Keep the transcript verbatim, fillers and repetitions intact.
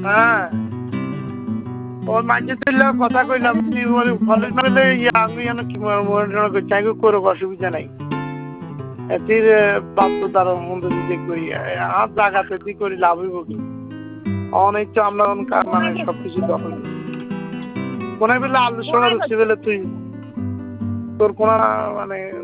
হ্যাঁ ওর মাঝে দিলে কথা কইলাম তুই কলেজ মানে ইয়ে আমি যেন কি মনে করছি আমি করো অসুবিধা নাই এটির বাপ তো তার মন্দ দিকে করি আর জায়গাতে দি করি লাভ হইব কি অনেক তো আমরা মানে সবকিছু দখল মনে পেলে আলুর সঙ্গে রুচি পেলে তুই তোর কোনো মানে